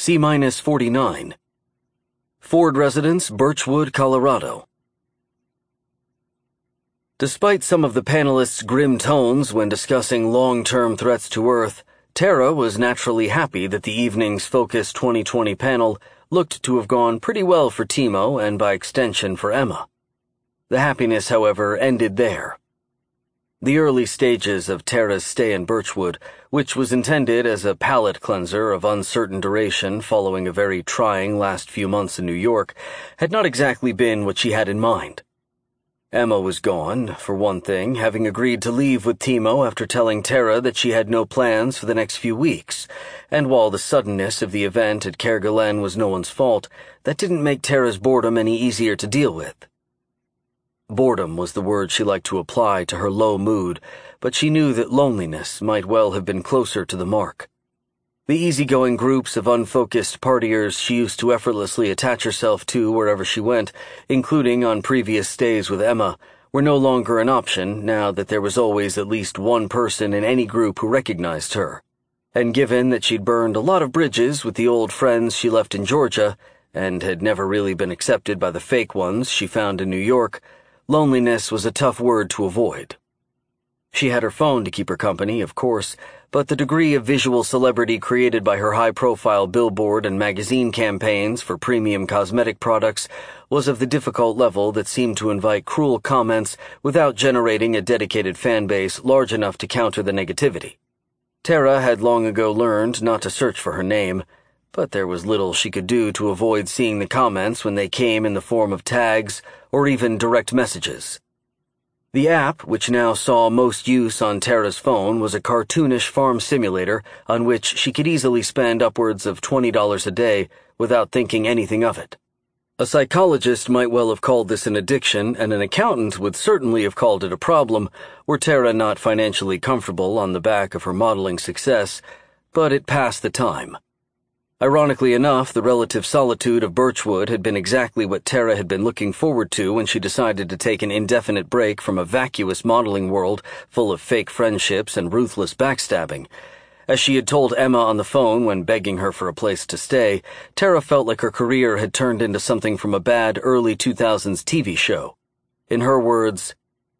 C-49. Ford residence, Birchwood, Colorado. Despite some of the panelists' grim tones when discussing long-term threats to Earth, Tara was naturally happy that the evening's Focus 2020 panel looked to have gone pretty well for Timo and by extension for Emma. The happiness, however, ended there. The early stages of Tara's stay in Birchwood, which was intended as a palate cleanser of uncertain duration following a very trying last few months in New York, had not exactly been what she had in mind. Emma was gone, for one thing, having agreed to leave with Timo after telling Tara that she had no plans for the next few weeks, and while the suddenness of the event at Kerguelen was no one's fault, that didn't make Tara's boredom any easier to deal with. Boredom was the word she liked to apply to her low mood, but she knew that loneliness might well have been closer to the mark. The easygoing groups of unfocused partiers she used to effortlessly attach herself to wherever she went, including on previous stays with Emma, were no longer an option now that there was always at least one person in any group who recognized her. And given that she'd burned a lot of bridges with the old friends she left in Georgia, and had never really been accepted by the fake ones she found in New York, loneliness was a tough word to avoid. She had her phone to keep her company, of course, but the degree of visual celebrity created by her high-profile billboard and magazine campaigns for premium cosmetic products was of the difficult level that seemed to invite cruel comments without generating a dedicated fan base large enough to counter the negativity. Tara had long ago learned not to search for her name, but there was little she could do to avoid seeing the comments when they came in the form of tags or even direct messages. The app, which now saw most use on Tara's phone, was a cartoonish farm simulator on which she could easily spend upwards of $20 a day without thinking anything of it. A psychologist might well have called this an addiction, and an accountant would certainly have called it a problem were Tara not financially comfortable on the back of her modeling success, but it passed the time. Ironically enough, the relative solitude of Birchwood had been exactly what Tara had been looking forward to when she decided to take an indefinite break from a vacuous modeling world full of fake friendships and ruthless backstabbing. As she had told Emma on the phone when begging her for a place to stay, Tara felt like her career had turned into something from a bad early 2000s TV show. In her words,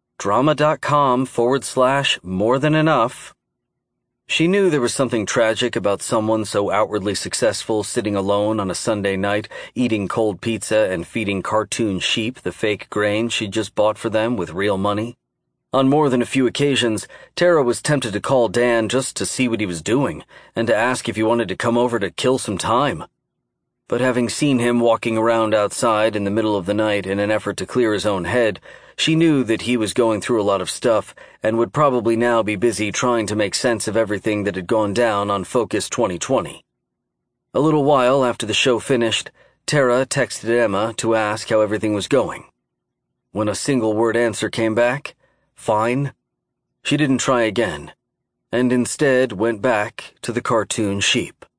drama.com/more than enough. She knew there was something tragic about someone so outwardly successful sitting alone on a Sunday night, eating cold pizza and feeding cartoon sheep the fake grain she'd just bought for them with real money. On more than a few occasions, Tara was tempted to call Dan just to see what he was doing and to ask if he wanted to come over to kill some time. But having seen him walking around outside in the middle of the night in an effort to clear his own head, she knew that he was going through a lot of stuff and would probably now be busy trying to make sense of everything that had gone down on Focus 2020. A little while after the show finished, Tara texted Emma to ask how everything was going. When a single-word answer came back, fine, she didn't try again, and instead went back to the cartoon sheep.